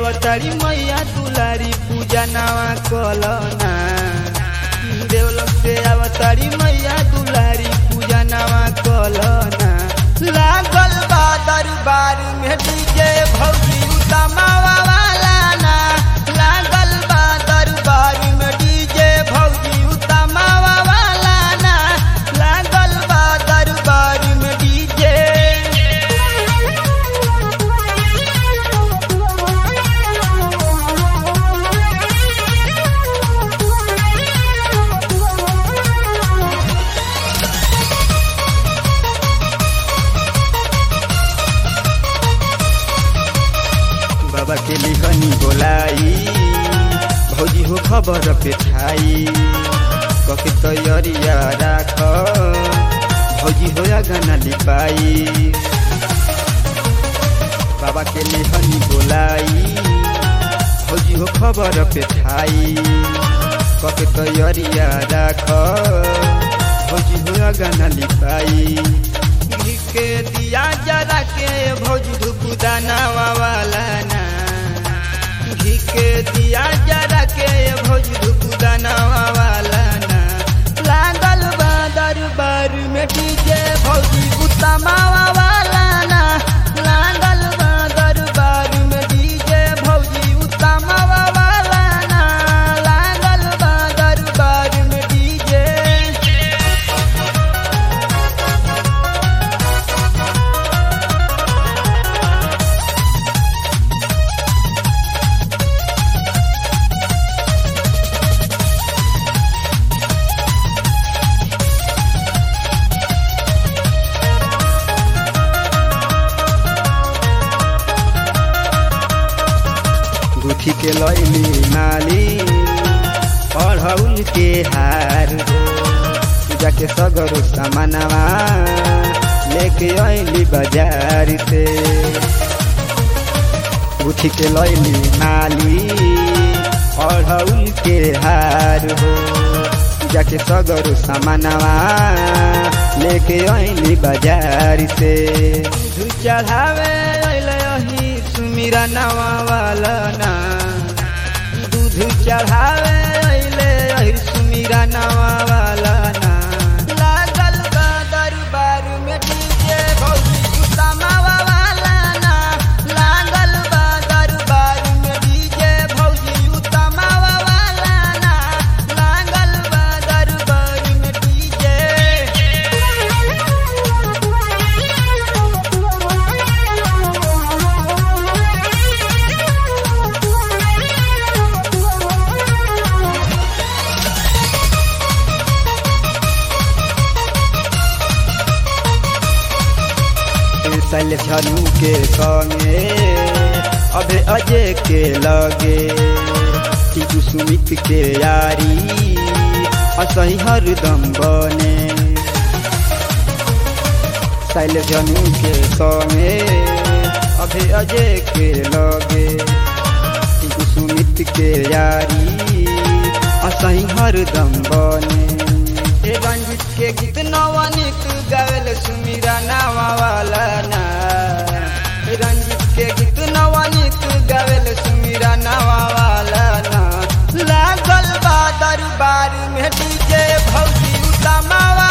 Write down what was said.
अवतारी मैया दुलारी पूजा नवा कलना। देवलोक से अवतारी मैया दुलारी पूजा नवा कलना। लागल बा दरबार में डीजे भौजी उतमावा वाला ना। लागल बा दरबार में डीजे भौजी उतमावा वाला ना। लागल बा दरबार में डीजे। बाबा के लिखनी बोलाई भौजी हो खबर पे छाई। कके तैयारिया राख भौजी हो गाना लिपाई। बाबा के लिखनी बोलाई भौजी हो खबर पे छाई। कके तैयारिया राख भौजी हो गाना लिपाई। घी के दिया जरा के भौजी धूप दानावा वाला ना। घी के दिया जरा के भौजी धूप दानावा वाला ना। लागल बा दरबार में डीजे भौजी उतमावा वाला ना। लागल बा दरबार में डीजे भौजी उतमावा वाला ना। लागल बा दरबार में डीजे। गुठी के लैली माली अढ़ौल के हार। पूजा के सगरो सामानवा लेके अइली बाजार से। गुठी के लैली माली अढ़ौल के हार हो। पूजा के सगरो सामानवा लेके अइली बाजार से। दूध चढ़ावे अइले अही सुमिरा नवा वाला ना। दूध चढ़ावे अइले अही सुमिरा नवा वाला ना। लागल बा दरबार में डीजे भौजी उतमावा वाला ना। लागल बा दरबार में डीजे भौजी उतमावा वाला ना। लागल बा दरबार में डीजे। शैलेश झनू के संगे अभे अजय के लगे। टीकू सुमित के यारी असही हरदम बने। शैलेश झनू के संगे अभे अजय के लगे। टीकू सुमित के यारी असही हरदम बने। रंजित के गीत नवनीत गावेल सुमिरा नवा वाला ना। रंजित के गीत नवनीत गावेल सुमिरा नवा वाला ना। लागल बा दरबार में डीजे भौजी उतमावा